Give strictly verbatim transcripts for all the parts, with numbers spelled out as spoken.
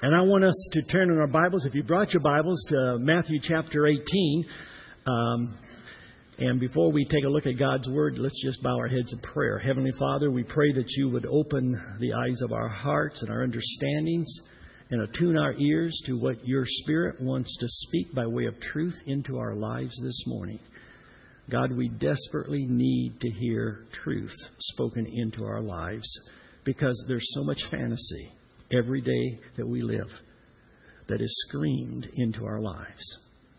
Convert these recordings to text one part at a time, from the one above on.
And I want us to turn in our Bibles, if you brought your Bibles, to Matthew chapter eighteen. Um, and before we take a look at God's Word, let's just bow our heads in prayer. Heavenly Father, we pray that you would open the eyes of our hearts and our understandings and attune our ears to what your Spirit wants to speak by way of truth into our lives this morning. God, we desperately need to hear truth spoken into our lives because there's so much fantasy every day that we live that is screamed into our lives.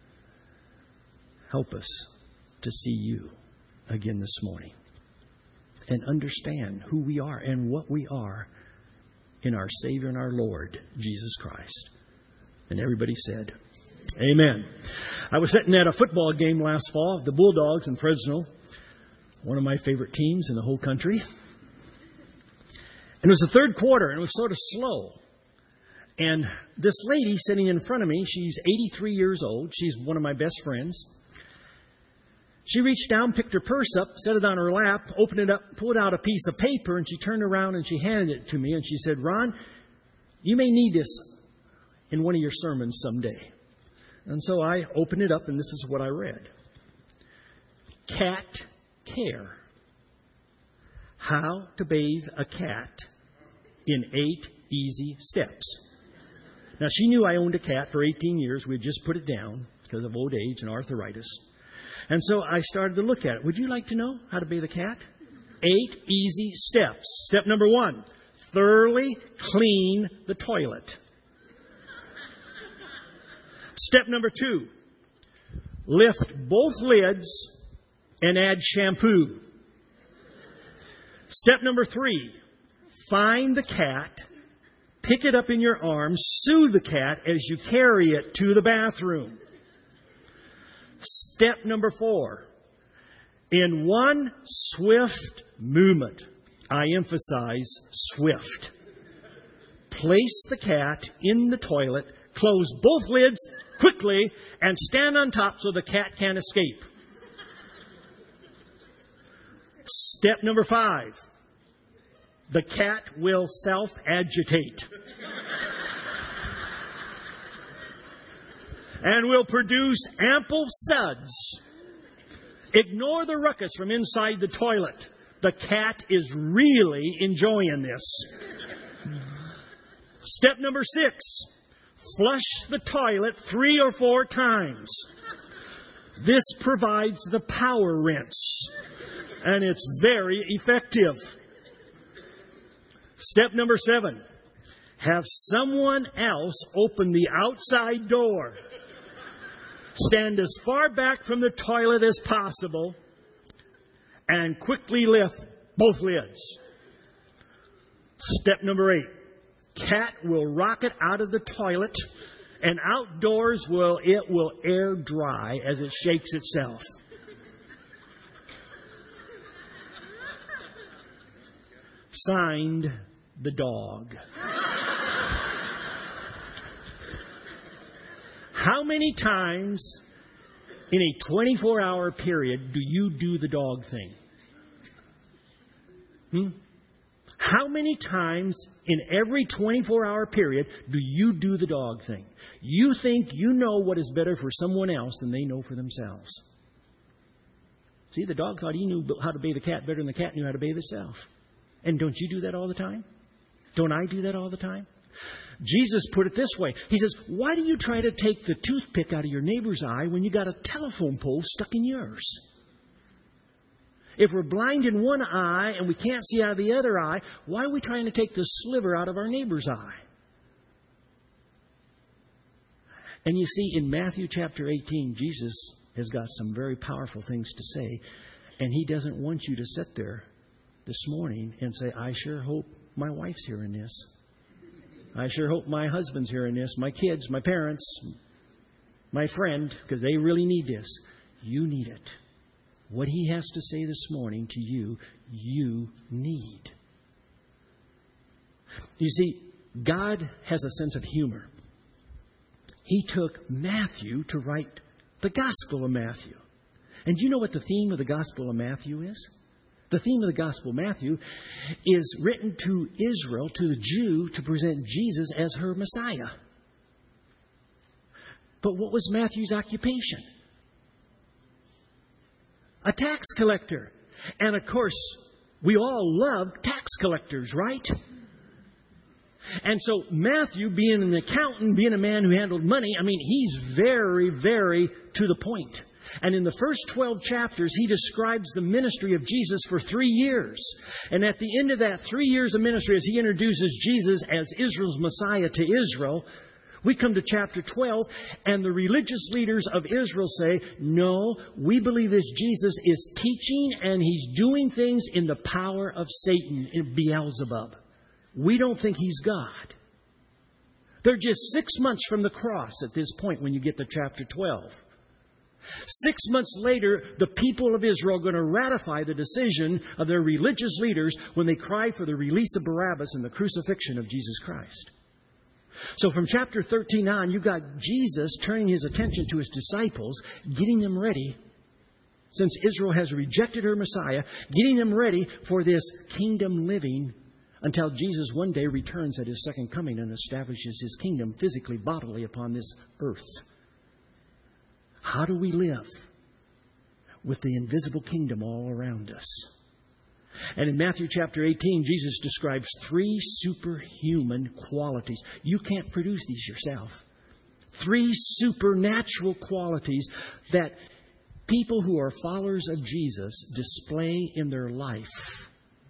Help us to see you again this morning and understand who we are and what we are in our Savior and our Lord, Jesus Christ. And everybody said, amen. I was sitting at a football game last fall, the Bulldogs in Fresno, one of my favorite teams in the whole country. And it was the third quarter, and it was sort of slow. And this lady sitting in front of me, she's eighty-three years old. She's one of my best friends. She reached down, picked her purse up, set it on her lap, opened it up, pulled out a piece of paper, and she turned around and she handed it to me. And she said, Ron, you may need this in one of your sermons someday. And so I opened it up, and this is what I read. Cat care. How to bathe a cat in eight easy steps. Now, she knew I owned a cat for eighteen years. We had just put it down because of old age and arthritis. And so I started to look at it. Would you like to know how to bathe a cat? Eight easy steps. Step number one, thoroughly clean the toilet. Step number two, lift both lids and add shampoo. Step number three, find the cat, pick it up in your arms, soothe the cat as you carry it to the bathroom. Step number four, in one swift movement, I emphasize swift, place the cat in the toilet, close both lids quickly, and stand on top so the cat can't escape. Step number five, the cat will self-agitate and will produce ample suds. Ignore the ruckus from inside the toilet. The cat is really enjoying this. Step number six, flush the toilet three or four times. This provides the power rinse, and it's very effective. Step number seven, have someone else open the outside door. Stand as far back from the toilet as possible and quickly lift both lids. Step number eight, cat will rocket out of the toilet and outdoors will it will air dry as it shakes itself. Signed, the dog. How many times in a twenty-four hour period do you do the dog thing? Hmm? How many times in every twenty-four hour period do you do the dog thing? You think you know what is better for someone else than they know for themselves. See, the dog thought he knew how to bathe the cat better than the cat knew how to bathe itself. And don't you do that all the time? Don't I do that all the time? Jesus put it this way. He says, why do you try to take the toothpick out of your neighbor's eye when you got a telephone pole stuck in yours? If we're blind in one eye and we can't see out of the other eye, why are we trying to take the sliver out of our neighbor's eye? And you see, in Matthew chapter eighteen, Jesus has got some very powerful things to say. And he doesn't want you to sit there this morning and say, I sure hope my wife's hearing this. I sure hope my husband's hearing this, my kids, my parents, my friend, because they really need this. You need it. What he has to say this morning to you, you need. You see, God has a sense of humor. He took Matthew to write the Gospel of Matthew. And do you know what the theme of the Gospel of Matthew is? The theme of the Gospel of Matthew is written to Israel, to the Jew, to present Jesus as her Messiah. But what was Matthew's occupation? A tax collector. And of course, we all love tax collectors, right? And so Matthew, being an accountant, being a man who handled money, I mean, he's very, very to the point. And in the first twelve chapters, he describes the ministry of Jesus for three years. And at the end of that three years of ministry, as he introduces Jesus as Israel's Messiah to Israel, we come to chapter twelve, and the religious leaders of Israel say, no, we believe this Jesus is teaching and he's doing things in the power of Satan, in Beelzebub. We don't think he's God. They're just six months from the cross at this point when you get to chapter twelve. Six months later, the people of Israel are going to ratify the decision of their religious leaders when they cry for the release of Barabbas and the crucifixion of Jesus Christ. So from chapter thirteen on, you've got Jesus turning his attention to his disciples, getting them ready, since Israel has rejected her Messiah, getting them ready for this kingdom living until Jesus one day returns at his second coming and establishes his kingdom physically, bodily upon this earth. How do we live with the invisible kingdom all around us? And in Matthew chapter eighteen, Jesus describes three superhuman qualities. You can't produce these yourself. Three supernatural qualities that people who are followers of Jesus display in their life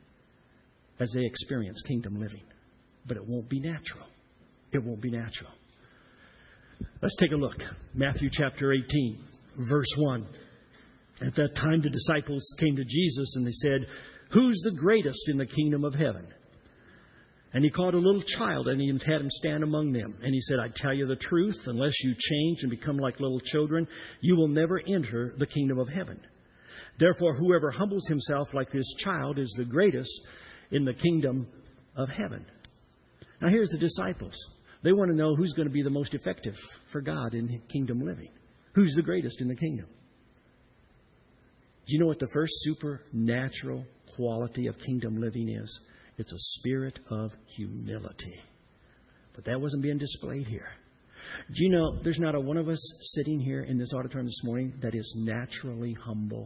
as they experience kingdom living. But it won't be natural. It won't be natural. Let's take a look. Matthew chapter eighteen, verse one. At that time, the disciples came to Jesus and they said, who's the greatest in the kingdom of heaven? And he called a little child and he had him stand among them. And he said, I tell you the truth, unless you change and become like little children, you will never enter the kingdom of heaven. Therefore, whoever humbles himself like this child is the greatest in the kingdom of heaven. Now here's the disciples. They want to know who's going to be the most effective for God in kingdom living. Who's the greatest in the kingdom? Do you know what the first supernatural quality of kingdom living is? It's a spirit of humility. But that wasn't being displayed here. Do you know there's not a one of us sitting here in this auditorium this morning that is naturally humble?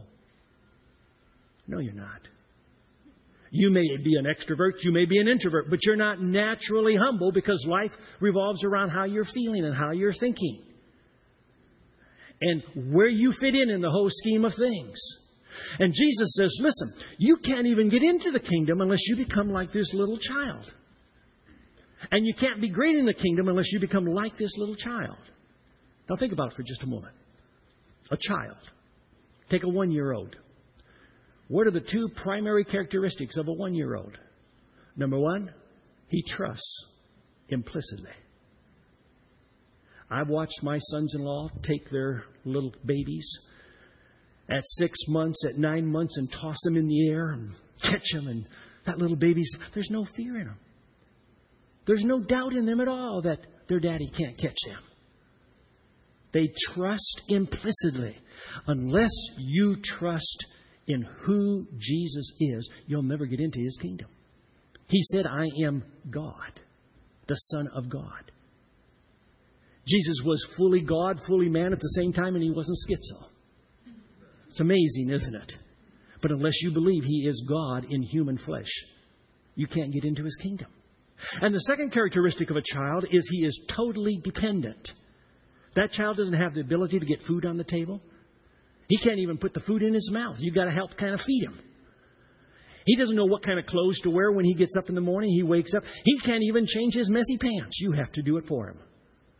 No, you're not. You may be an extrovert, you may be an introvert, but you're not naturally humble because life revolves around how you're feeling and how you're thinking. And where you fit in in the whole scheme of things. And Jesus says, listen, you can't even get into the kingdom unless you become like this little child. And you can't be great in the kingdom unless you become like this little child. Now think about it for just a moment. A child. Take a one-year-old. What are the two primary characteristics of a one-year-old? Number one, he trusts implicitly. I've watched my sons-in-law take their little babies at six months, at nine months, and toss them in the air and catch them. And that little baby's, there's no fear in them. There's no doubt in them at all that their daddy can't catch them. They trust implicitly. Unless you trust in who Jesus is, you'll never get into his kingdom. He said, I am God, the Son of God. Jesus was fully God, fully man at the same time, and he wasn't schizo. It's amazing, isn't it? But unless you believe he is God in human flesh, you can't get into his kingdom. And the second characteristic of a child is he is totally dependent. That child doesn't have the ability to get food on the table. He can't even put the food in his mouth. You've got to help kind of feed him. He doesn't know what kind of clothes to wear when he gets up in the morning. He wakes up. He can't even change his messy pants. You have to do it for him.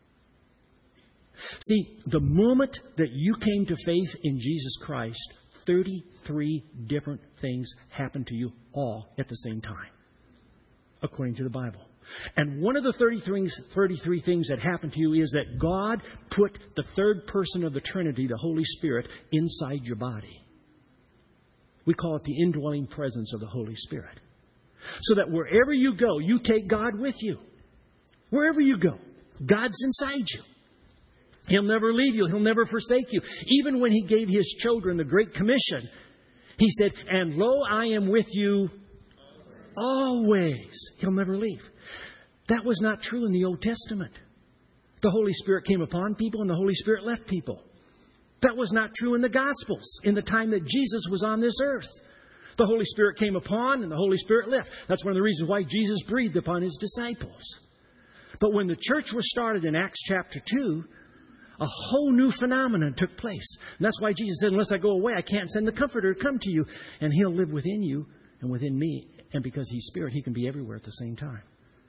See, the moment that you came to faith in Jesus Christ, thirty-three different things happened to you all at the same time, according to the Bible. And one of the thirty-three, thirty-three things that happened to you is that God put the third person of the Trinity, the Holy Spirit, inside your body. We call it the indwelling presence of the Holy Spirit. So that wherever you go, you take God with you. Wherever you go, God's inside you. He'll never leave you. He'll never forsake you. Even when he gave his children the Great Commission, He said, and lo, I am with you always. He'll never leave. That was not true in the Old Testament. The Holy Spirit came upon people and the Holy Spirit left people. That was not true in the Gospels in the time that Jesus was on this earth. The Holy Spirit came upon and the Holy Spirit left. That's one of the reasons why Jesus breathed upon His disciples. But when the church was started in Acts chapter two, a whole new phenomenon took place. And that's why Jesus said, unless I go away, I can't send the Comforter to come to you. And He'll live within you and within me. And because He's Spirit, He can be everywhere at the same time.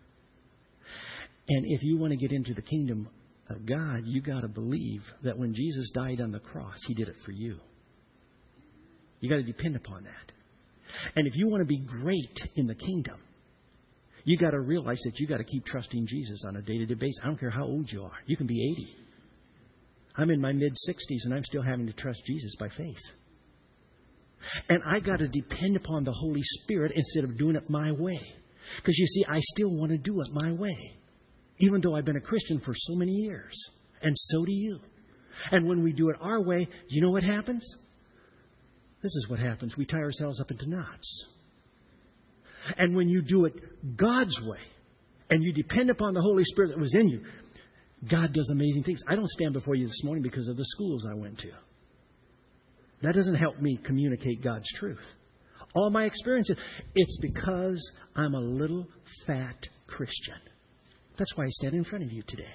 And if you want to get into the kingdom of God, you got to believe that when Jesus died on the cross, He did it for you. You got to depend upon that. And if you want to be great in the kingdom, you got to realize that you got to keep trusting Jesus on a day-to-day basis. I don't care how old you are. You can be eighty. I'm in my mid-sixties and I'm still having to trust Jesus by faith. And I got to depend upon the Holy Spirit instead of doing it my way. Because you see, I still want to do it my way. Even though I've been a Christian for so many years. And so do you. And when we do it our way, you know what happens? This is what happens. We tie ourselves up into knots. And when you do it God's way, and you depend upon the Holy Spirit that was in you, God does amazing things. I don't stand before you this morning because of the schools I went to. That doesn't help me communicate God's truth. All my experiences, it's because I'm a little fat Christian. That's why I stand in front of you today.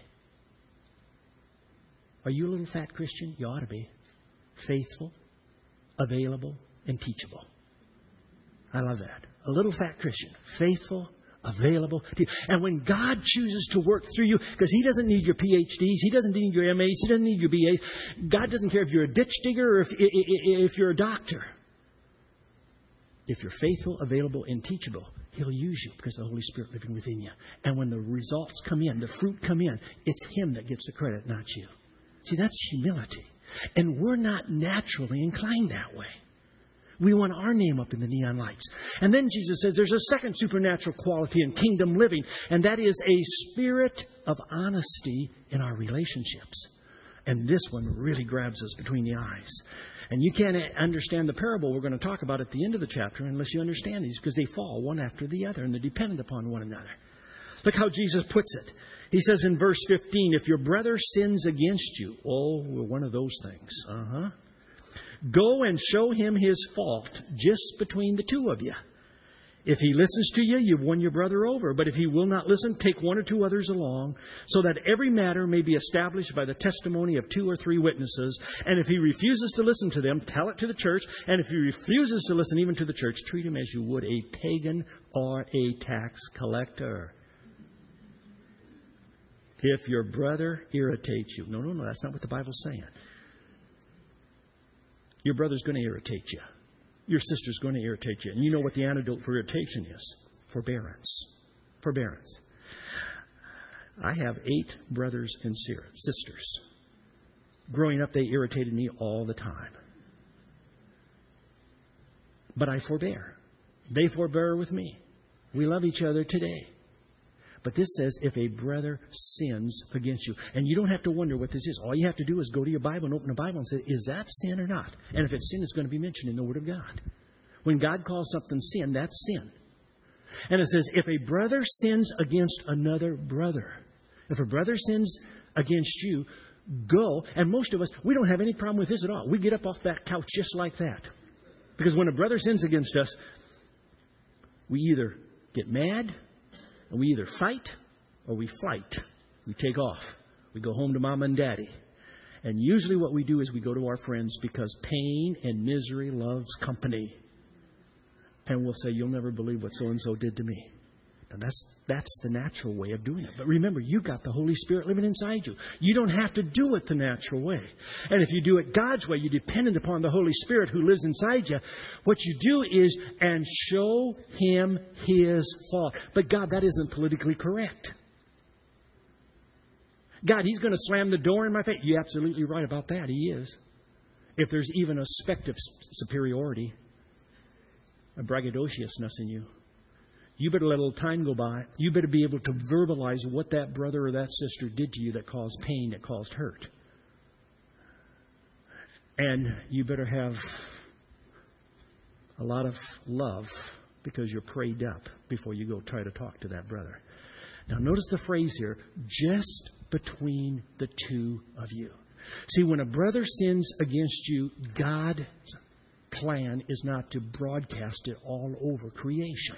Are you a little fat Christian? You ought to be. Faithful, available, and teachable. I love that. A little fat Christian. Faithful, available. And when God chooses to work through you, because He doesn't need your P H Ds, He doesn't need your M As, He doesn't need your B As. God doesn't care if you're a ditch digger or if, if you're a doctor. If you're faithful, available, and teachable, He'll use you because the Holy Spirit living within you. And when the results come in, the fruit come in, it's Him that gets the credit, not you. See, that's humility. And we're not naturally inclined that way. We want our name up in the neon lights. And then Jesus says there's a second supernatural quality in kingdom living, and that is a spirit of honesty in our relationships. And this one really grabs us between the eyes. And you can't understand the parable we're going to talk about at the end of the chapter unless you understand these, because they fall one after the other and they're dependent upon one another. Look how Jesus puts it. He says in verse fifteen, if your brother sins against you, oh, we're one of those things. Uh-huh. Go and show him his fault just between the two of you. If he listens to you, you've won your brother over. But if he will not listen, take one or two others along, so that every matter may be established by the testimony of two or three witnesses. And if he refuses to listen to them, tell it to the church. And if he refuses to listen even to the church, treat him as you would a pagan or a tax collector. If your brother irritates you. No, no, no, that's not what the Bible's saying. Your brother's going to irritate you. Your sister's going to irritate you. And you know what the antidote for irritation is? Forbearance. Forbearance. I have eight brothers and sisters. Growing up, they irritated me all the time. But I forbear. They forbear with me. We love each other today. But this says, if a brother sins against you. And you don't have to wonder what this is. All you have to do is go to your Bible and open the Bible and say, is that sin or not? And if it's sin, it's going to be mentioned in the Word of God. When God calls something sin, that's sin. And it says, if a brother sins against another brother. If a brother sins against you, go. And most of us, we don't have any problem with this at all. We get up off that couch just like that. Because when a brother sins against us, we either get mad, and we either fight or we fight. We take off. We go home to mom and daddy. And usually what we do is we go to our friends because pain and misery loves company. And we'll say, you'll never believe what so-and-so did to me. And that's that's the natural way of doing it. But remember, you got the Holy Spirit living inside you. You don't have to do it the natural way. And if you do it God's way, you're dependent upon the Holy Spirit who lives inside you. What you do is, and show him his fault. But God, that isn't politically correct. God, he's going to slam the door in my face. You're absolutely right about that. He is. If there's even a speck of superiority, a braggadociousness in you, you better let a little time go by. You better be able to verbalize what that brother or that sister did to you that caused pain, that caused hurt. And you better have a lot of love because you're prayed up before you go try to talk to that brother. Now, notice the phrase here, just between the two of you. See, when a brother sins against you, God's plan is not to broadcast it all over creation.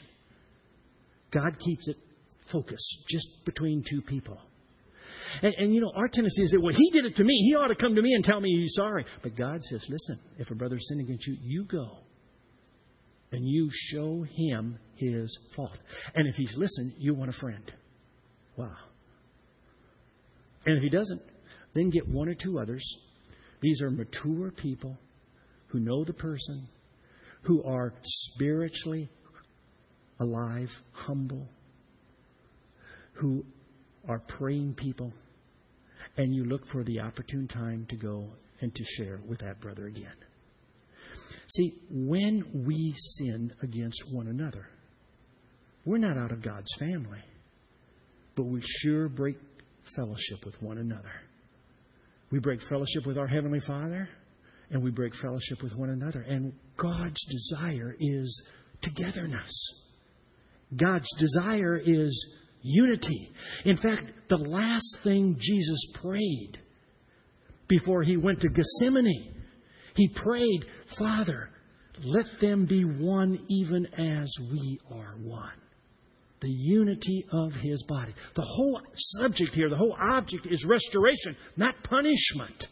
God keeps it focused just between two people. And, and, you know, our tendency is that, well, he did it to me. He ought to come to me and tell me he's sorry. But God says, listen, if a brother sinned against you, you go. And you show him his fault. And if he's listened, you want a friend. Wow. And if he doesn't, then get one or two others. These are mature people who know the person, who are spiritually alive, humble, who are praying people. And you look for the opportune time to go and to share with that brother again. See, when we sin against one another, we're not out of God's family, but we sure break fellowship with one another. We break fellowship with our Heavenly Father, and we break fellowship with one another. And God's desire is togetherness. God's desire is unity. In fact, the last thing Jesus prayed before he went to Gethsemane, he prayed, Father, let them be one even as we are one. The unity of his body. The whole subject here, the whole object is restoration, not punishment.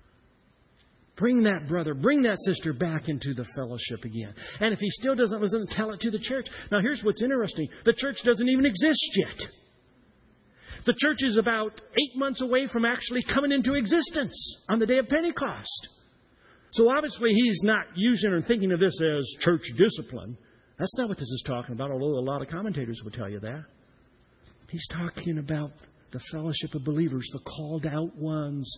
Bring that brother, bring that sister back into the fellowship again. And if he still doesn't listen, tell it to the church. Now here's what's interesting. The church doesn't even exist yet. The church is about eight months away from actually coming into existence on the day of Pentecost. So obviously he's not using or thinking of this as church discipline. That's not what this is talking about, although a lot of commentators will tell you that. He's talking about the fellowship of believers, the called out ones.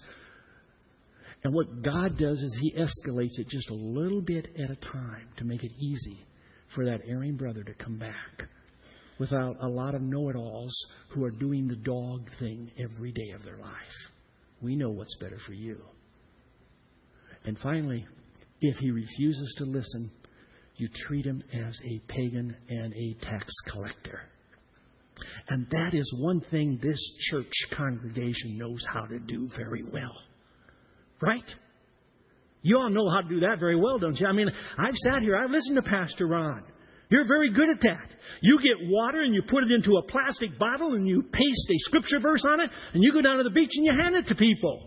And what God does is he escalates it just a little bit at a time to make it easy for that erring brother to come back without a lot of know-it-alls who are doing the dog thing every day of their life. We know what's better for you. And finally, if he refuses to listen, you treat him as a pagan and a tax collector. And that is one thing this church congregation knows how to do very well. Right? You all know how to do that very well, don't you? I mean, I've sat here, I've listened to Pastor Ron. You're very good at that. You get water and you put it into a plastic bottle and you paste a scripture verse on it and you go down to the beach and you hand it to people.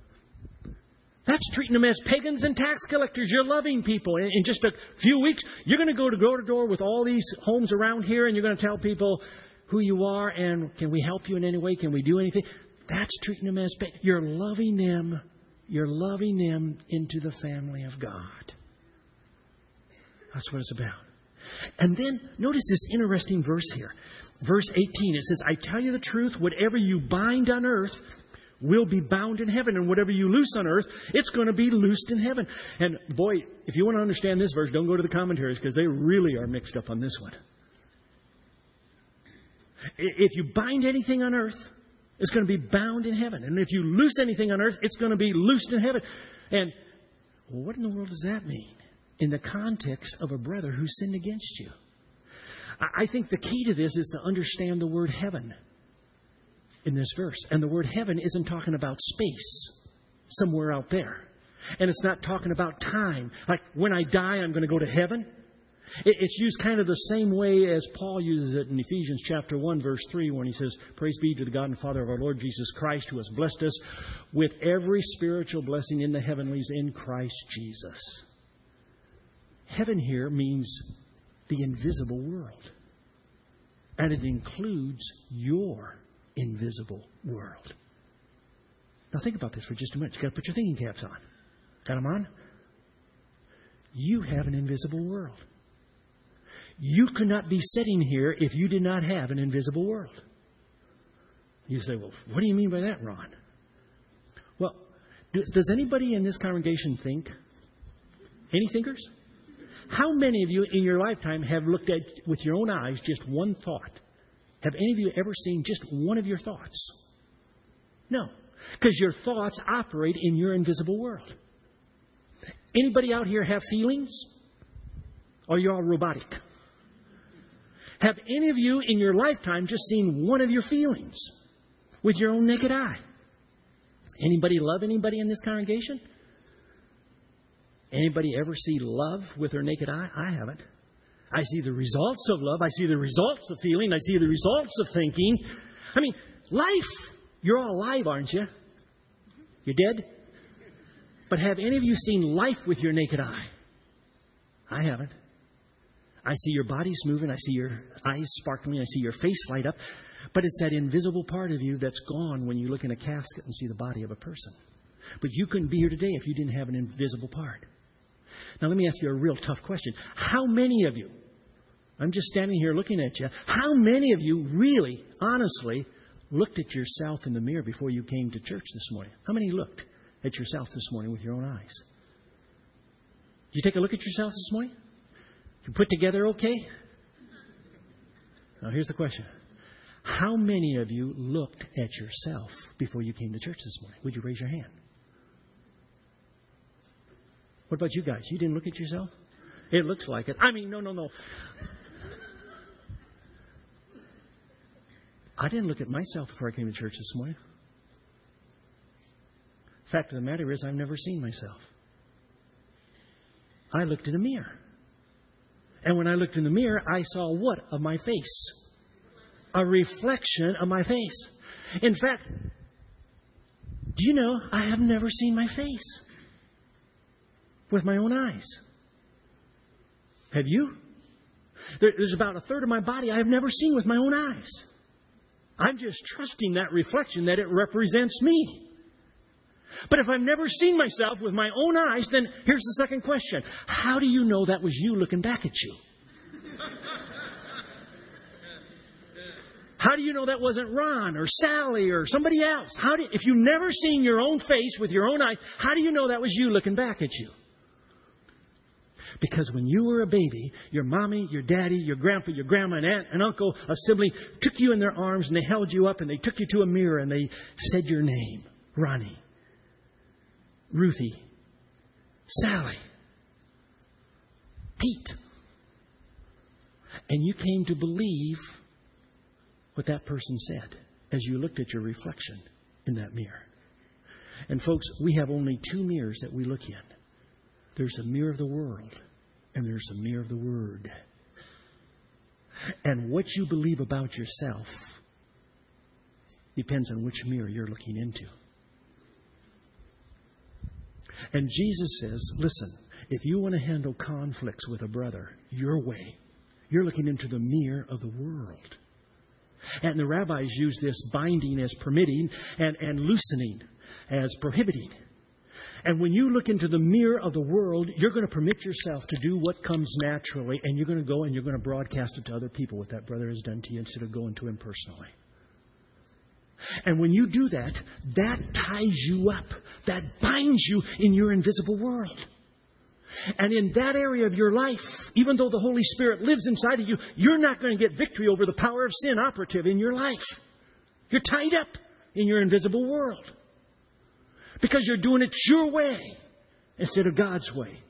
That's treating them as pagans and tax collectors. You're loving people. In, in just a few weeks, you're going to go to door to door with all these homes around here and you're going to tell people who you are and can we help you in any way? Can we do anything? That's treating them as pagans. You're loving them. You're loving them into the family of God. That's what it's about. And then notice this interesting verse here. Verse eighteen, it says, I tell you the truth, whatever you bind on earth will be bound in heaven. And whatever you loose on earth, it's going to be loosed in heaven. And boy, if you want to understand this verse, don't go to the commentaries because they really are mixed up on this one. If you bind anything on earth, it's going to be bound in heaven. And if you loose anything on earth, it's going to be loosed in heaven. And what in the world does that mean in the context of a brother who sinned against you? I think the key to this is to understand the word heaven in this verse. And the word heaven isn't talking about space somewhere out there. And it's not talking about time. Like when I die, I'm going to go to heaven. It's used kind of the same way as Paul uses it in Ephesians chapter one, verse three, when he says, Praise be to the God and Father of our Lord Jesus Christ, who has blessed us with every spiritual blessing in the heavenlies in Christ Jesus. Heaven here means the invisible world. And it includes your invisible world. Now think about this for just a minute. You've got to put your thinking caps on. Got them on? You have an invisible world. You could not be sitting here if you did not have an invisible world. You say, well, what do you mean by that, Ron? Well, does anybody in this congregation think? Any thinkers? How many of you in your lifetime have looked at, with your own eyes, just one thought? Have any of you ever seen just one of your thoughts? No. Because your thoughts operate in your invisible world. Anybody out here have feelings? Or are you all robotic? Have any of you in your lifetime just seen one of your feelings with your own naked eye? Anybody love anybody in this congregation? Anybody ever see love with their naked eye? I haven't. I see the results of love. I see the results of feeling. I see the results of thinking. I mean, life. You're all alive, aren't you? You're dead? But have any of you seen life with your naked eye? I haven't. I see your bodies moving. I see your eyes sparkling. I see your face light up. But it's that invisible part of you that's gone when you look in a casket and see the body of a person. But you couldn't be here today if you didn't have an invisible part. Now, let me ask you a real tough question. How many of you, I'm just standing here looking at you, how many of you really, honestly, looked at yourself in the mirror before you came to church this morning? How many looked at yourself this morning with your own eyes? Did you take a look at yourself this morning? You put together okay? Now, here's the question. How many of you looked at yourself before you came to church this morning? Would you raise your hand? What about you guys? You didn't look at yourself? It looks like it. I mean, no, no, no. I didn't look at myself before I came to church this morning. Fact of the matter is, I've never seen myself. I looked in a mirror. And when I looked in the mirror, I saw what of my face? A reflection of my face. In fact, do you know, I have never seen my face with my own eyes. Have you? There, there's about a third of my body I have never seen with my own eyes. I'm just trusting that reflection that it represents me. But if I've never seen myself with my own eyes, then here's the second question. How do you know that was you looking back at you? How do you know that wasn't Ron or Sally or somebody else? How do, if you've never seen your own face with your own eyes, how do you know that was you looking back at you? Because when you were a baby, your mommy, your daddy, your grandpa, your grandma, an aunt, an uncle, a sibling took you in their arms and they held you up and they took you to a mirror and they said your name. Ronnie, Ruthie, Sally, Pete. And you came to believe what that person said as you looked at your reflection in that mirror. And folks, we have only two mirrors that we look in. There's a mirror of the world and there's a mirror of the Word. And what you believe about yourself depends on which mirror you're looking into. And Jesus says, listen, if you want to handle conflicts with a brother your way, you're looking into the mirror of the world. And the rabbis use this binding as permitting and, and loosening as prohibiting. And when you look into the mirror of the world, you're going to permit yourself to do what comes naturally. And you're going to go and you're going to broadcast it to other people what that brother has done to you instead of going to him personally. And when you do that, that ties you up. That binds you in your invisible world. And in that area of your life, even though the Holy Spirit lives inside of you, you're not going to get victory over the power of sin operative in your life. You're tied up in your invisible world. Because you're doing it your way instead of God's way.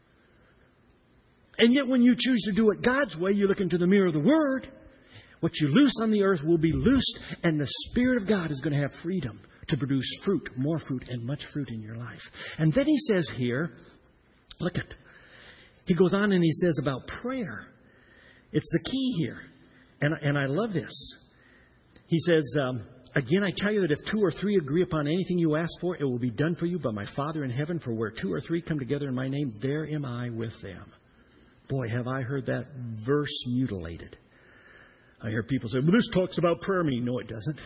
And yet when you choose to do it God's way, you look into the mirror of the Word. What you loose on the earth will be loosed, and the Spirit of God is going to have freedom to produce fruit, more fruit, and much fruit in your life. And then he says here, look at, he goes on and he says about prayer. It's the key here. And, and I love this. He says, um, again, I tell you that if two or three agree upon anything you ask for, it will be done for you by my Father in heaven. For where two or three come together in my name, there am I with them. Boy, have I heard that verse mutilated. I hear people say, well, this talks about prayer meeting. No, it doesn't.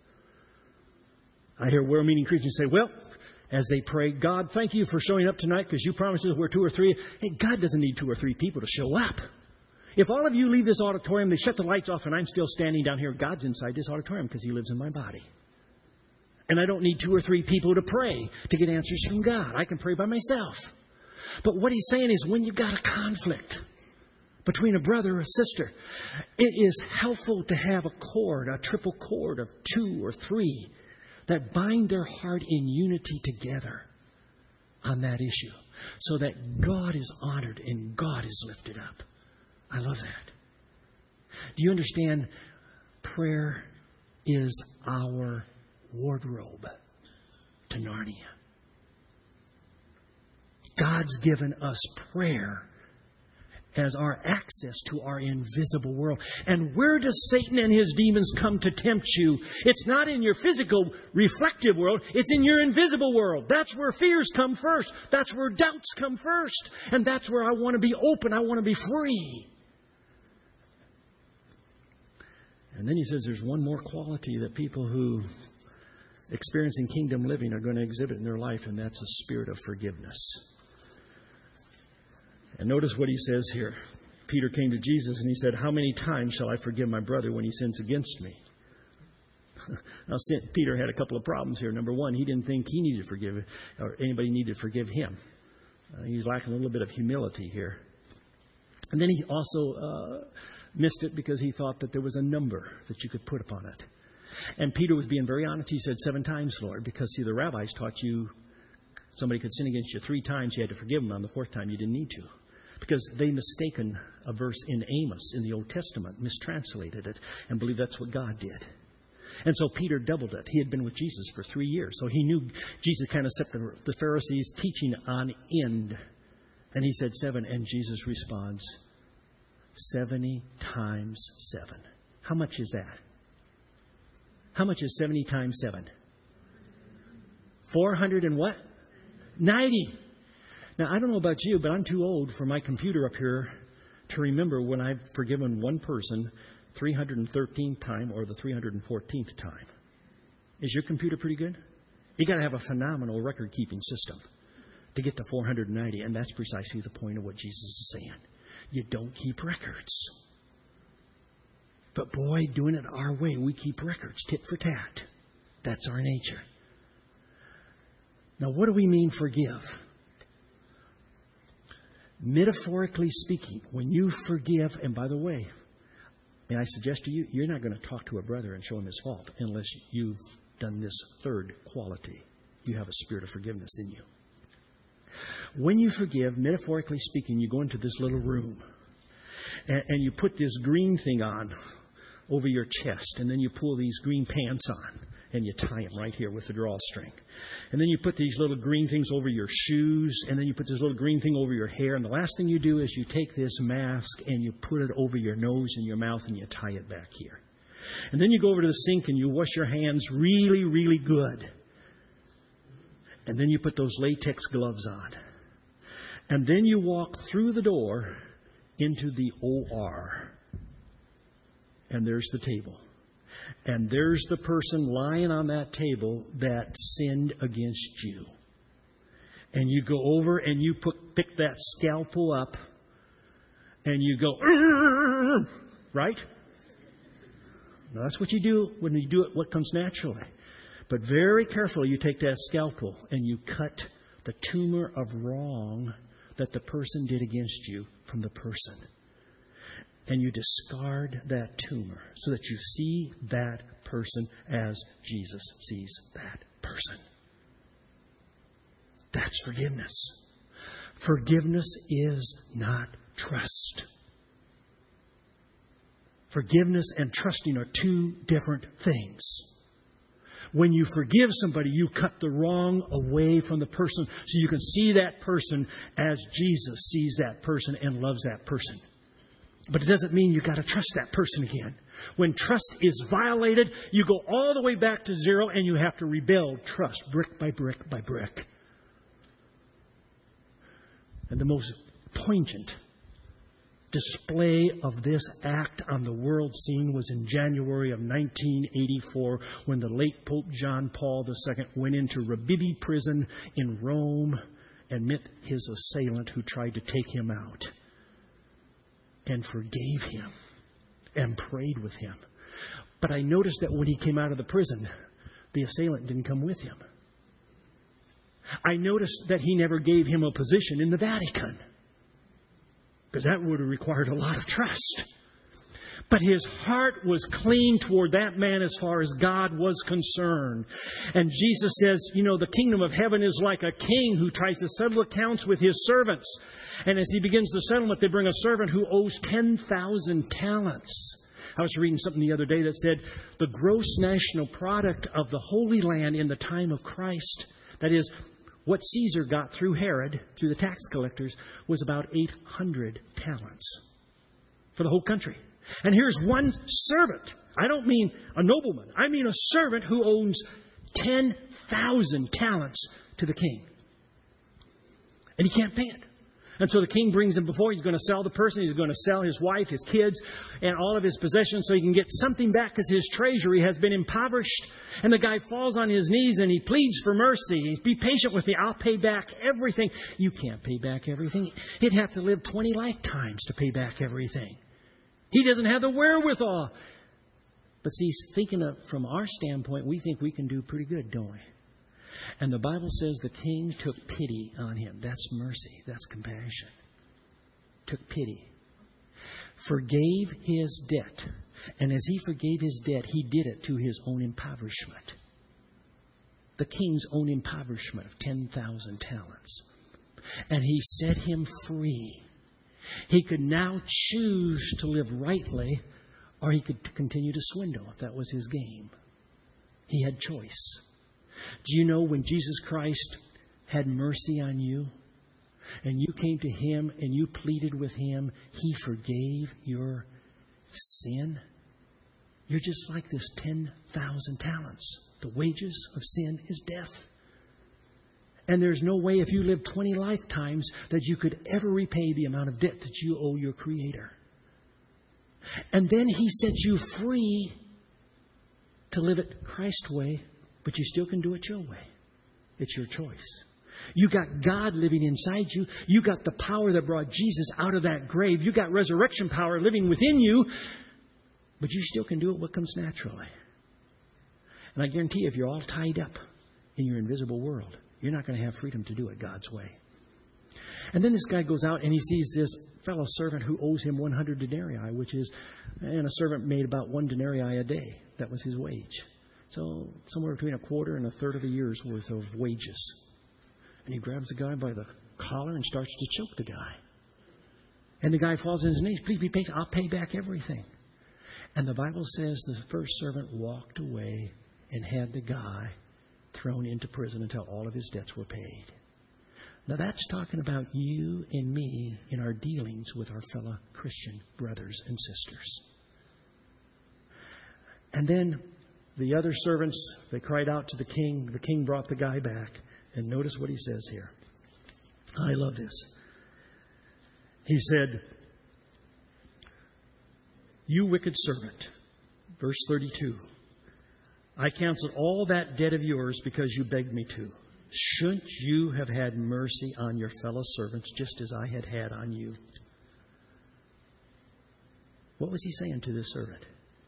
I hear world meeting Christians say, well, as they pray, God, thank you for showing up tonight because you promised us we're two or three. Hey, God doesn't need two or three people to show up. If all of you leave this auditorium, they shut the lights off, and I'm still standing down here, God's inside this auditorium because He lives in my body. And I don't need two or three people to pray to get answers from God. I can pray by myself. But what He's saying is when you've got a conflict between a brother or a sister, it is helpful to have a cord, a triple cord of two or three that bind their heart in unity together on that issue so that God is honored and God is lifted up. I love that. Do you understand? Prayer is our wardrobe to Narnia. God's given us prayer as our access to our invisible world. And where does Satan and his demons come to tempt you? It's not in your physical, reflective world. It's in your invisible world. That's where fears come first. That's where doubts come first. And that's where I want to be open. I want to be free. And then he says there's one more quality that people who experiencing kingdom living are going to exhibit in their life, and that's a spirit of forgiveness. And notice what he says here. Peter came to Jesus and he said, how many times shall I forgive my brother when he sins against me? Now, Peter had a couple of problems here. Number one, he didn't think he needed to forgive, or anybody needed to forgive him. Uh, he's lacking a little bit of humility here. And then he also uh, missed it because he thought that there was a number that you could put upon it. And Peter was being very honest. He said, seven times, Lord, because, see, the rabbis taught you somebody could sin against you three times, you had to forgive them. On the fourth time, you didn't need to. Because they mistaken a verse in Amos in the Old Testament, mistranslated it, and believed that's what God did. And so Peter doubled it. He had been with Jesus for three years. So he knew Jesus kind of set the, the Pharisees' teaching on end. And he said seven, and Jesus responds, seventy times seven. How much is that? How much is seventy times seven? four hundred and what? ninety. Now, I don't know about you, but I'm too old for my computer up here to remember when I've forgiven one person three hundred thirteenth time or the three hundred fourteenth time. Is your computer pretty good? You got to have a phenomenal record-keeping system to get to four hundred ninety, and that's precisely the point of what Jesus is saying. You don't keep records. But boy, doing it our way, we keep records, tit for tat. That's our nature. Now, what do we mean forgive? Metaphorically speaking, when you forgive, and by the way, may I suggest to you, you're not going to talk to a brother and show him his fault unless you've done this third quality. You have a spirit of forgiveness in you. When you forgive, metaphorically speaking, you go into this little room and, and you put this green thing on over your chest, and then you pull these green pants on and you tie them right here with the drawstring. And then you put these little green things over your shoes, and then you put this little green thing over your hair. And the last thing you do is you take this mask and you put it over your nose and your mouth and you tie it back here. And then you go over to the sink and you wash your hands really, really good. And then you put those latex gloves on. And then you walk through the door into the O R. And there's the table. And there's the person lying on that table that sinned against you. And you go over and you put, pick that scalpel up and you go, right? Now, that's what you do when you do it, what comes naturally. But very carefully, you take that scalpel and you cut the tumor of wrong that the person did against you from the person. And you discard that tumor so that you see that person as Jesus sees that person. That's forgiveness. Forgiveness is not trust. Forgiveness and trusting are two different things. When you forgive somebody, you cut the wrong away from the person so you can see that person as Jesus sees that person and loves that person. But it doesn't mean you've got to trust that person again. When trust is violated, you go all the way back to zero and you have to rebuild trust brick by brick by brick. And the most poignant display of this act on the world scene was in January of nineteen eighty-four when the late Pope John Paul the Second went into Rebibi prison in Rome and met his assailant who tried to take him out. And forgave him and prayed with him. But I noticed that when he came out of the prison, the assailant didn't come with him. I noticed that he never gave him a position in the Vatican, because that would have required a lot of trust. But his heart was clean toward that man as far as God was concerned. And Jesus says, you know, the kingdom of heaven is like a king who tries to settle accounts with his servants. And as he begins the settlement, they bring a servant who owes ten thousand talents. I was reading something the other day that said the gross national product of the Holy Land in the time of Christ, that is, what Caesar got through Herod, through the tax collectors, was about eight hundred talents for the whole country. And here's one servant. I don't mean a nobleman. I mean a servant who owns ten thousand talents to the king. And he can't pay it. And so the king brings him before. He's going to sell the person. He's going to sell his wife, his kids, and all of his possessions so he can get something back because his treasury has been impoverished. And the guy falls on his knees and he pleads for mercy. Be patient with me. I'll pay back everything. You can't pay back everything. He'd have to live twenty lifetimes to pay back everything. He doesn't have the wherewithal. But see, thinking of, from our standpoint, we think we can do pretty good, don't we? And the Bible says the king took pity on him. That's mercy. That's compassion. Took pity. Forgave his debt. And as he forgave his debt, he did it to his own impoverishment. The king's own impoverishment of ten thousand talents. And he set him free. He could now choose to live rightly, or he could continue to swindle if that was his game. He had choice. Do you know when Jesus Christ had mercy on you and you came to him and you pleaded with him, he forgave your sin? You're just like this ten thousand talents. The wages of sin is death. And there's no way if you live twenty lifetimes that you could ever repay the amount of debt that you owe your Creator. And then he sets you free to live it Christ's way, but you still can do it your way. It's your choice. You got God living inside you. You got the power that brought Jesus out of that grave. You got resurrection power living within you, but you still can do it what comes naturally. And I guarantee you, if you're all tied up in your invisible world, you're not going to have freedom to do it God's way. And then this guy goes out and he sees this fellow servant who owes him one hundred denarii, which is, and a servant made about one denarii a day. That was his wage. So somewhere between a quarter and a third of a year's worth of wages. And he grabs the guy by the collar and starts to choke the guy. And the guy falls on his knees. Please be patient. I'll pay back everything. And the Bible says the first servant walked away and had the guy thrown into prison until all of his debts were paid. Now that's talking about you and me in our dealings with our fellow Christian brothers and sisters. And then the other servants, they cried out to the king. The king brought the guy back. And notice what he says here. I love this. He said, "You wicked servant," verse thirty-two, "I canceled all that debt of yours because you begged me to. Shouldn't you have had mercy on your fellow servants just as I had had on you?" What was he saying to this servant?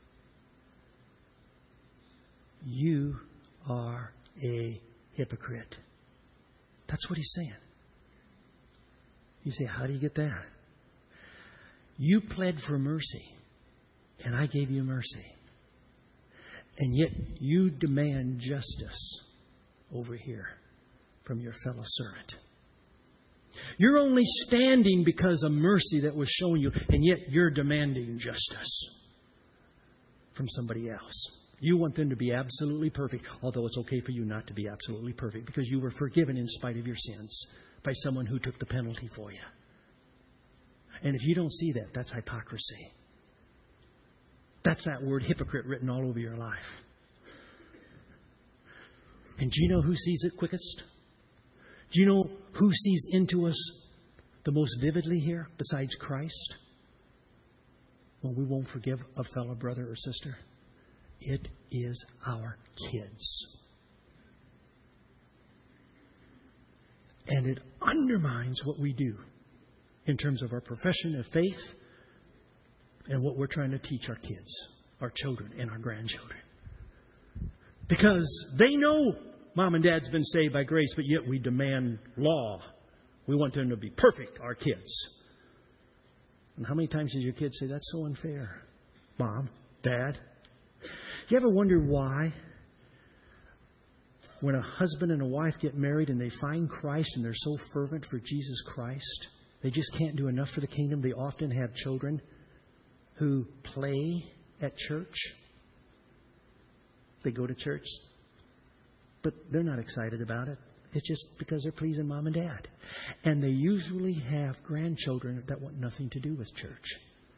You are a hypocrite. That's what he's saying. You say, how do you get that? You pled for mercy, and I gave you mercy. And yet you demand justice over here from your fellow servant. You're only standing because of mercy that was shown you, and yet you're demanding justice from somebody else. You want them to be absolutely perfect, although it's okay for you not to be absolutely perfect because you were forgiven in spite of your sins by someone who took the penalty for you. And if you don't see that, that's hypocrisy. That's that word hypocrite written all over your life. And do you know who sees it quickest? Do you know who sees into us the most vividly here besides Christ? When we won't forgive a fellow brother or sister? It is our kids. And it undermines what we do in terms of our profession of faith and what we're trying to teach our kids, our children, and our grandchildren. Because they know mom and dad's been saved by grace, but yet we demand law. We want them to be perfect, our kids. And how many times does your kid say, that's so unfair? Mom, Dad. You ever wonder why when a husband and a wife get married and they find Christ and they're so fervent for Jesus Christ, they just can't do enough for the kingdom? They often have children who play at church. They go to church, but they're not excited about it. It's just because they're pleasing Mom and Dad. And they usually have grandchildren that want nothing to do with church.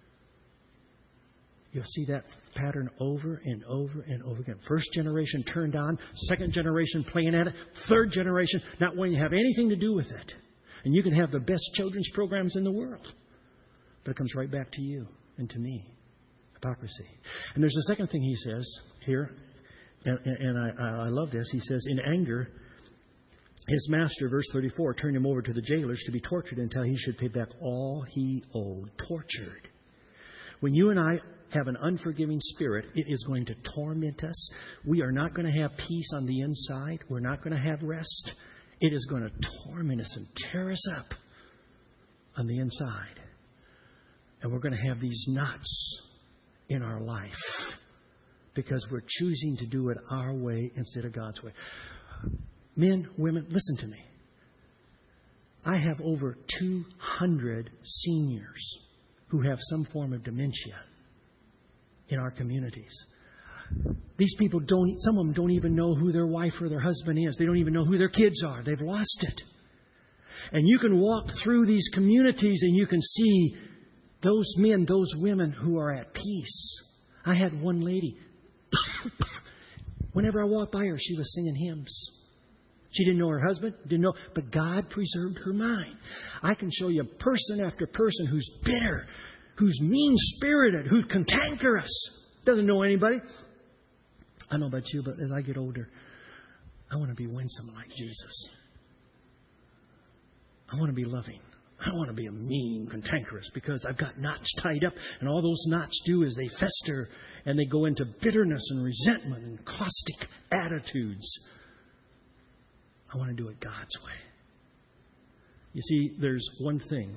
You'll see that pattern over and over and over again. First generation turned on, second generation playing at it, third generation not wanting to have anything to do with it. And you can have the best children's programs in the world, but it comes right back to you and to me. Hypocrisy. And there's a second thing he says here, and, and I, I love this. He says, in anger, his master, verse thirty-four, turned him over to the jailers to be tortured until he should pay back all he owed. Tortured. When you and I have an unforgiving spirit, it is going to torment us. We are not going to have peace on the inside. We're not going to have rest. It is going to torment us and tear us up on the inside. And we're going to have these knots in our life because we're choosing to do it our way instead of God's way. Men, women, listen to me. I have over two hundred seniors who have some form of dementia in our communities. These people don't, some of them don't even know who their wife or their husband is. They don't even know who their kids are. They've lost it. And you can walk through these communities and you can see those men, those women who are at peace. I had one lady. Whenever I walked by her, she was singing hymns. She didn't know her husband, didn't know, but God preserved her mind. I can show you person after person who's bitter, who's mean-spirited, who cantankerous, doesn't know anybody. I don't know about you, but as I get older, I want to be winsome like Jesus. I want to be loving. I don't want to be a mean, cantankerous, because I've got knots tied up, and all those knots do is they fester, and they go into bitterness and resentment and caustic attitudes. I want to do it God's way. You see, there's one thing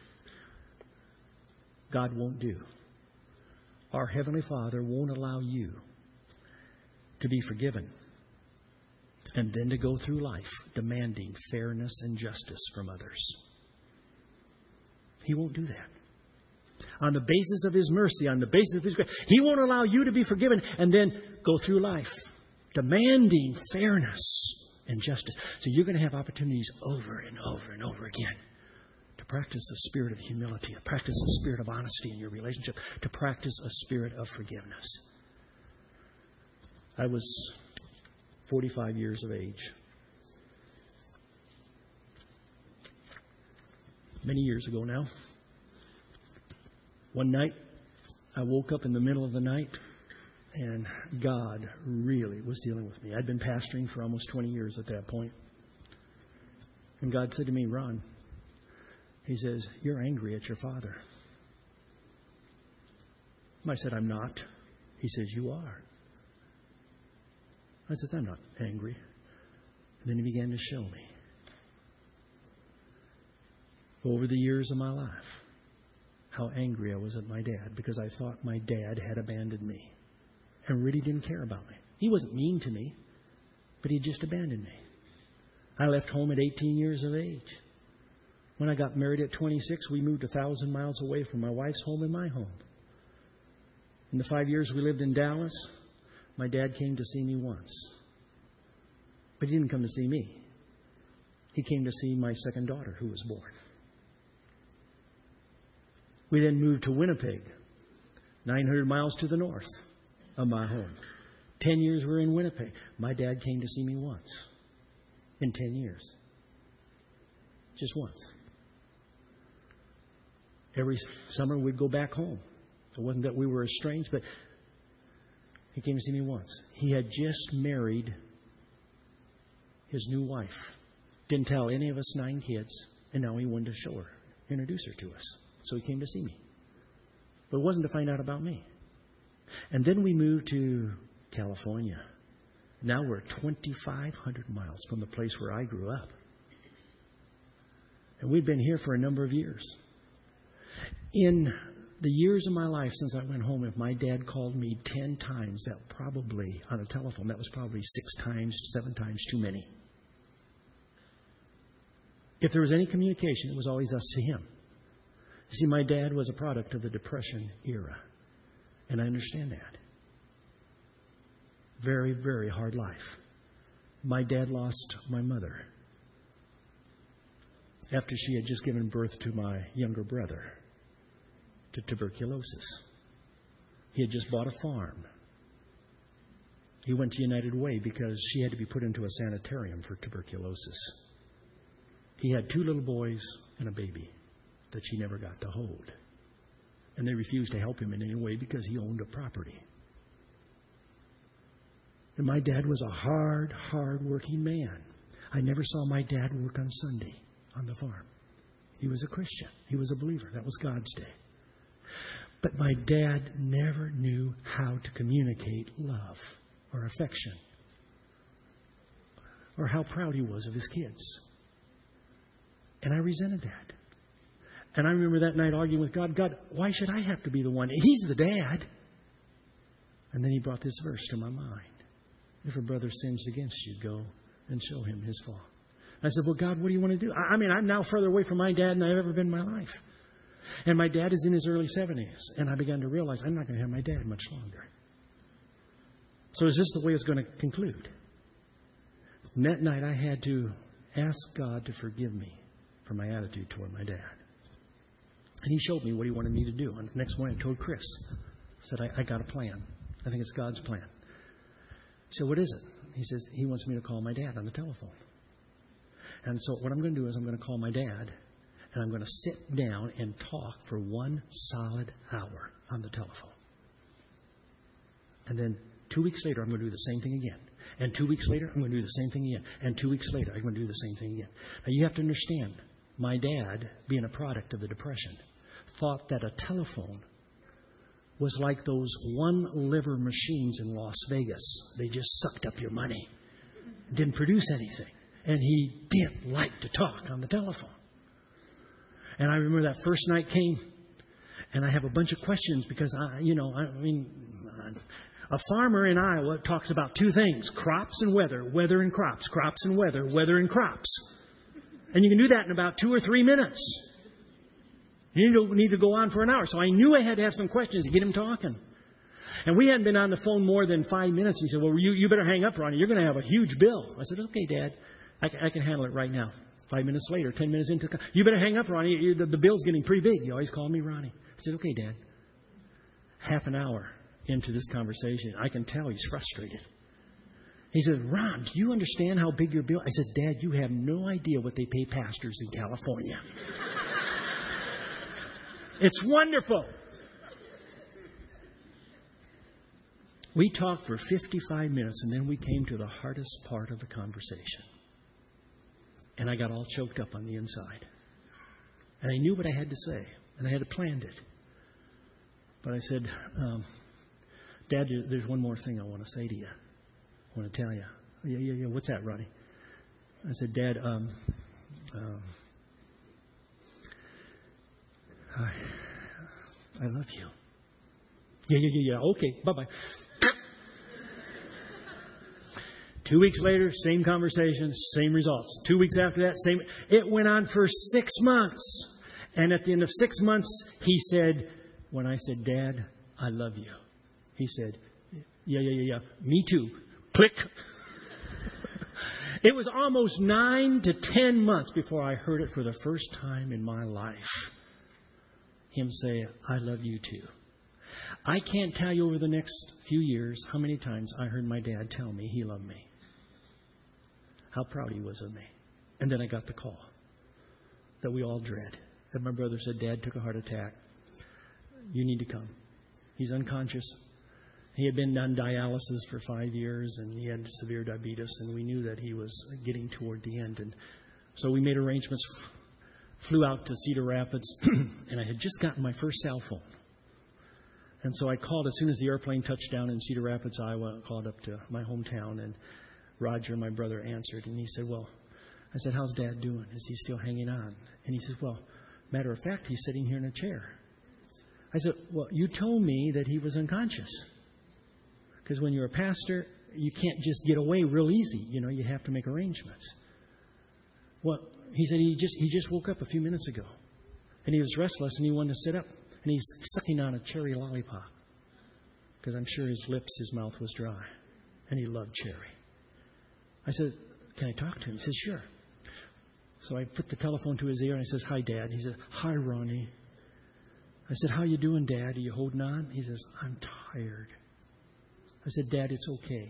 God won't do. Our Heavenly Father won't allow you to be forgiven and then to go through life demanding fairness and justice from others. He won't do that. On the basis of His mercy, on the basis of His grace, He won't allow you to be forgiven and then go through life demanding fairness and justice. So you're going to have opportunities over and over and over again to practice the spirit of humility, to practice the spirit of honesty in your relationship, to practice a spirit of forgiveness. I was forty-five years of age. Many years ago now. One night, I woke up in the middle of the night, and God really was dealing with me. I'd been pastoring for almost twenty years at that point. And God said to me, Ron, He says, you're angry at your father. I said, I'm not. He says, you are. I said, I'm not angry. And then He began to show me. Over the years of my life, how angry I was at my dad because I thought my dad had abandoned me and really didn't care about me. He wasn't mean to me, but he just abandoned me. I left home at eighteen years of age. When I got married at twenty-six, we moved a thousand miles away from my wife's home and my home. In the five years we lived in Dallas, my dad came to see me once. But he didn't come to see me. He came to see my second daughter who was born. We then moved to Winnipeg, nine hundred miles to the north of my home. Ten years we were in Winnipeg. My dad came to see me once in ten years. Just once. Every summer we'd go back home. It wasn't that we were estranged, but he came to see me once. He had just married his new wife. Didn't tell any of us nine kids, and now he wanted to show her, introduce her to us. So he came to see me. But it wasn't to find out about me. And then we moved to California. Now we're twenty-five hundred miles from the place where I grew up. And we've been here for a number of years. In the years of my life since I went home, if my dad called me ten times, that probably, on a telephone, that was probably six times, seven times too many. If there was any communication, it was always us to him. You see, my dad was a product of the Depression era. And I understand that. Very, very hard life. My dad lost my mother after she had just given birth to my younger brother to tuberculosis. He had just bought a farm. He went to United Way because she had to be put into a sanitarium for tuberculosis. He had two little boys and a baby that she never got to hold. And they refused to help him in any way because he owned a property. And my dad was a hard, hard-working man. I never saw my dad work on Sunday on the farm. He was a Christian. He was a believer. That was God's day. But my dad never knew how to communicate love or affection or how proud he was of his kids. And I resented that. And I remember that night arguing with God, God, why should I have to be the one? He's the dad. And then he brought this verse to my mind. If a brother sins against you, go and show him his fault. I said, well, God, what do you want to do? I mean, I'm now further away from my dad than I've ever been in my life. And my dad is in his early seventies. And I began to realize I'm not going to have my dad much longer. So is this the way it's going to conclude? And that night I had to ask God to forgive me for my attitude toward my dad. And he showed me what he wanted me to do. And the next morning I told Chris, I said, I, I got a plan. I think it's God's plan. He said, what is it? He says, he wants me to call my dad on the telephone. And so what I'm going to do is I'm going to call my dad, and I'm going to sit down and talk for one solid hour on the telephone. And then two weeks later, I'm going to do the same thing again. And two weeks later, I'm going to do the same thing again. And two weeks later, I'm going to do the same thing again. Now, you have to understand, my dad, being a product of the Depression, thought that a telephone was like those one-liver machines in Las Vegas. They just sucked up your money. Didn't produce anything. And he didn't like to talk on the telephone. And I remember that first night came, and I have a bunch of questions because, I, you know, I mean, a farmer in Iowa talks about two things, crops and weather, weather and crops, crops and weather, weather and crops. And you can do that in about two or three minutes. You don't need to go on for an hour. So I knew I had to have some questions to get him talking. And we hadn't been on the phone more than five minutes. He said, well, you, you better hang up, Ronnie. You're going to have a huge bill. I said, okay, Dad. I can, I can handle it right now. Five minutes later, ten minutes into the you better hang up, Ronnie. You, the, the bill's getting pretty big. You always call me Ronnie. I said, okay, Dad. Half an hour into this conversation, I can tell he's frustrated. He said, Ron, do you understand how big your bill? I said, Dad, you have no idea what they pay pastors in California. It's wonderful. We talked for fifty-five minutes, and then we came to the hardest part of the conversation. And I got all choked up on the inside. And I knew what I had to say, and I had planned it. But I said, um, Dad, there's one more thing I want to say to you. I want to tell you. Yeah, yeah, yeah. What's that, Ronnie? I said, Dad, um, um, I, I love you. Yeah, yeah, yeah, yeah. Okay, bye-bye. Two weeks later, same conversation, same results. Two weeks after that, same. It went on for six months. And at the end of six months, he said, when I said, Dad, I love you. He said, yeah, yeah, yeah, yeah. Me too. Click. It was almost nine to ten months before I heard it for the first time in my life. Him say, I love you too. I can't tell you over the next few years how many times I heard my dad tell me he loved me. How proud he was of me. And then I got the call that we all dread. And my brother said, Dad took a heart attack. You need to come. He's unconscious. He had been on dialysis for five years and he had severe diabetes, and we knew that he was getting toward the end. And so we made arrangements, flew out to Cedar Rapids, and I had just gotten my first cell phone. And so I called as soon as the airplane touched down in Cedar Rapids, Iowa. I called up to my hometown, and Roger, my brother, answered. And he said, well, I said, how's Dad doing? Is he still hanging on? And he said, well, matter of fact, he's sitting here in a chair. I said, well, you told me that he was unconscious. Because when you're a pastor, you can't just get away real easy. You know, you have to make arrangements. Well, he said he just he just woke up a few minutes ago. And he was restless and he wanted to sit up. And he's sucking on a cherry lollipop. Because I'm sure his lips, his mouth was dry. And he loved cherry. I said, can I talk to him? He said, sure. So I put the telephone to his ear and I says, hi, Dad. He said, hi, Ronnie. I said, how you doing, Dad? Are you holding on? He says, I'm tired. I said, Dad, it's okay.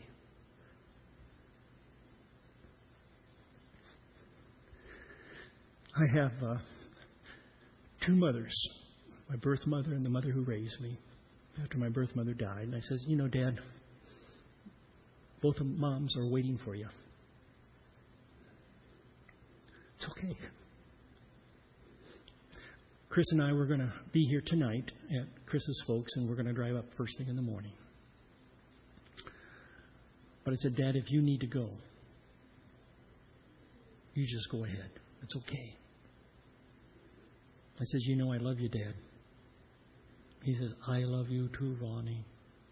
I have uh, two mothers, my birth mother and the mother who raised me after my birth mother died. And I said, you know, Dad, both of moms are waiting for you. It's okay. Chris and I were going to be here tonight at Chris's folks, and we're going to drive up first thing in the morning. But I said, Dad, if you need to go, you just go ahead. It's okay. I says, you know I love you, Dad. He says, I love you too, Ronnie.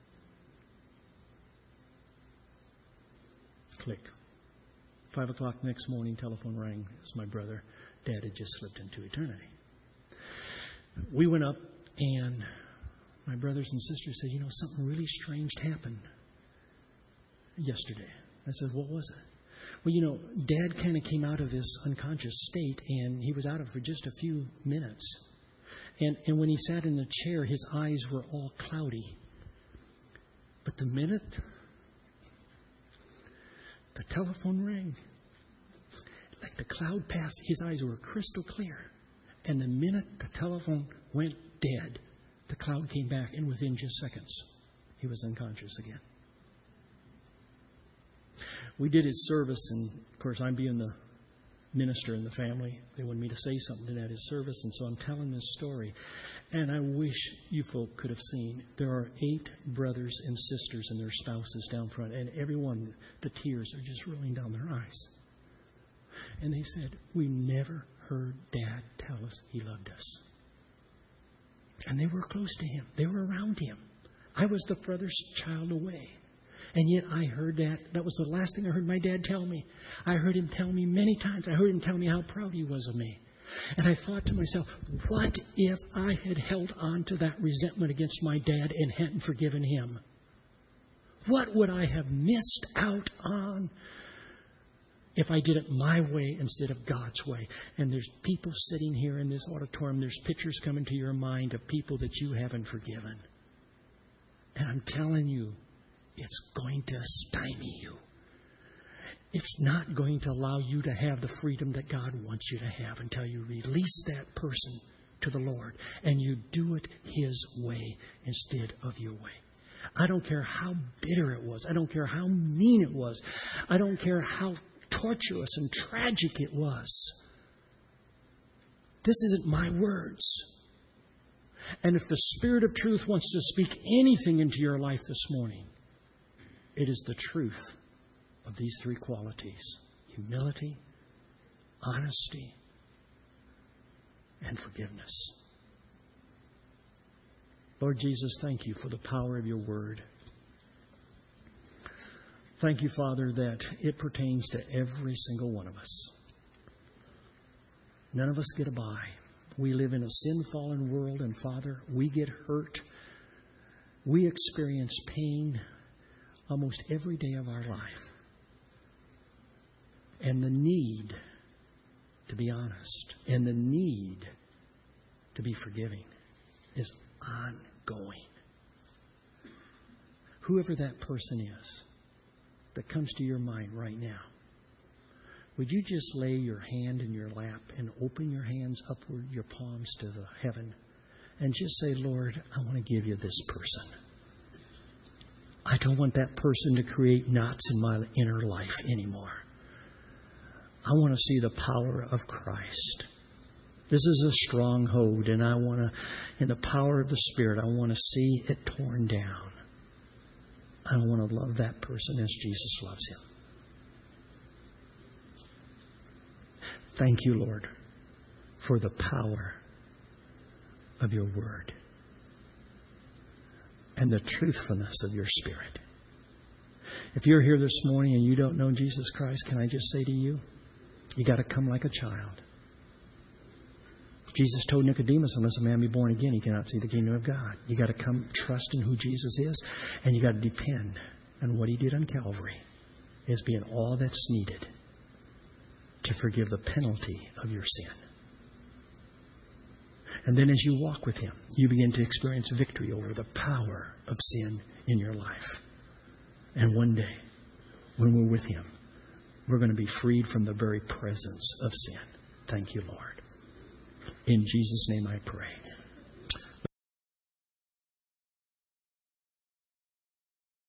Click. Five o'clock next morning, telephone rang. It's my brother. Dad had just slipped into eternity. We went up, and my brothers and sisters said, you know, something really strange happened yesterday. I said, what was it? Well, you know, Dad kind of came out of this unconscious state, and he was out of it for just a few minutes. And, and when he sat in the chair, his eyes were all cloudy. But the minute the telephone rang, like the cloud passed, his eyes were crystal clear. And the minute the telephone went dead, the cloud came back, and within just seconds, he was unconscious again. We did his service, and of course, I'm being the minister in the family. They wanted me to say something at his service, and so I'm telling this story. And I wish you folk could have seen. There are eight brothers and sisters and their spouses down front, and everyone, the tears are just rolling down their eyes. And they said, we never heard Dad tell us he loved us. And they were close to him. They were around him. I was the furthest child away. And yet I heard that. That was the last thing I heard my dad tell me. I heard him tell me many times. I heard him tell me how proud he was of me. And I thought to myself, what if I had held on to that resentment against my dad and hadn't forgiven him? What would I have missed out on if I did it my way instead of God's way? And there's people sitting here in this auditorium. There's pictures coming to your mind of people that you haven't forgiven. And I'm telling you, it's going to stymie you. It's not going to allow you to have the freedom that God wants you to have until you release that person to the Lord and you do it His way instead of your way. I don't care how bitter it was. I don't care how mean it was. I don't care how torturous and tragic it was. This isn't my words. And if the Spirit of truth wants to speak anything into your life this morning, it is the truth of these three qualities: humility, honesty, and forgiveness. Lord Jesus, thank you for the power of your word. Thank you, Father, that it pertains to every single one of us. None of us get by. We live in a sin-fallen world, and Father, we get hurt. We experience pain almost every day of our life. And the need to be honest and the need to be forgiving is ongoing. Whoever that person is that comes to your mind right now, would you just lay your hand in your lap and open your hands upward, your palms to the heaven, and just say, Lord, I want to give you this person. I don't want that person to create knots in my inner life anymore. I want to see the power of Christ. This is a stronghold, and I want to, in the power of the Spirit, I want to see it torn down. I want to love that person as Jesus loves him. Thank you, Lord, for the power of your word. and the truthfulness of your spirit. If you're here this morning and you don't know Jesus Christ, can I just say to you, you got to come like a child. Jesus told Nicodemus, unless a man be born again, he cannot see the kingdom of God. You got to come trusting who Jesus is, and you got to depend on what he did on Calvary as being all that's needed to forgive the penalty of your sin. And then as you walk with him, you begin to experience victory over the power of sin in your life. And one day, when we're with him, we're going to be freed from the very presence of sin. Thank you, Lord. In Jesus' name I pray.